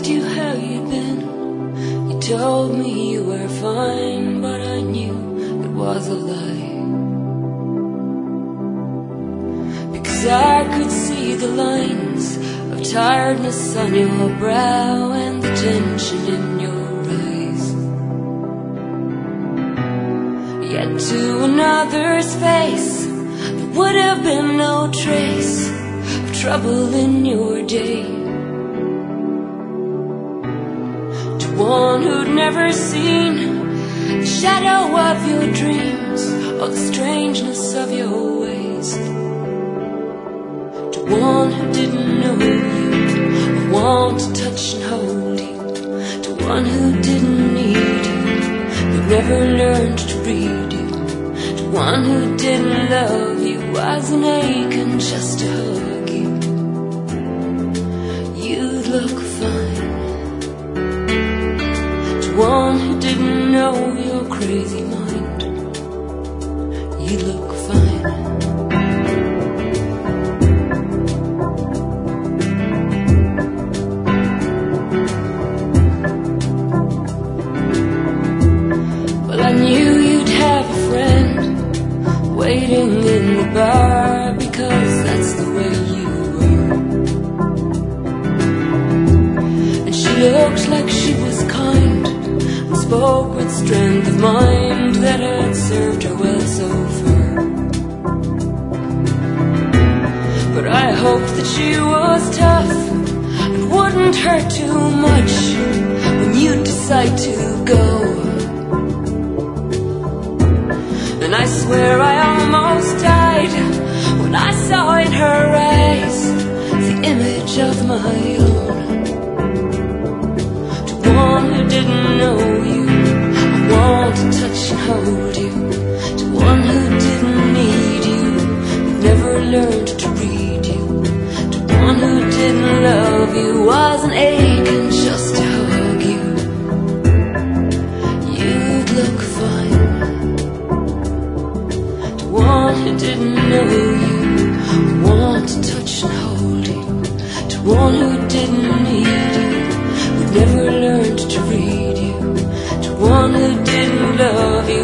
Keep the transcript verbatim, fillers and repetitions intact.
asked you how you'd been, you told me you were fine, but I knew it was a lie. Because I could see the lines of tiredness on your brow and the tension in your eyes. Yet to another's face there would have been no trace of trouble in your day. To one who'd never seen the shadow of your dreams or the strangeness of your ways. To one who didn't know you or want to touch and hold you. To one who didn't need you but never learned to read you. To one who didn't love you was an aching just to hug you. You'd look fine. To one who didn't know your crazy mind, you look fine. Well, I knew you'd have a friend waiting in the bar, because that's the way you were. And she looked like she was kind and spoke with strength of mind that had served her well so far. But I hoped that she was tough and wouldn't hurt too much when you decide to go. And I swear I almost died when I saw in her eyes the image of my own. To one who didn't know you, I want to touch and hold you. To one who didn't need you, but never learned to read you. To one who didn't love you, was an aching just to hug you. You'd look fine. To one who didn't know you, want to touch and hold you. To one who didn't need you, but never learned to read you. To one who didn't love you,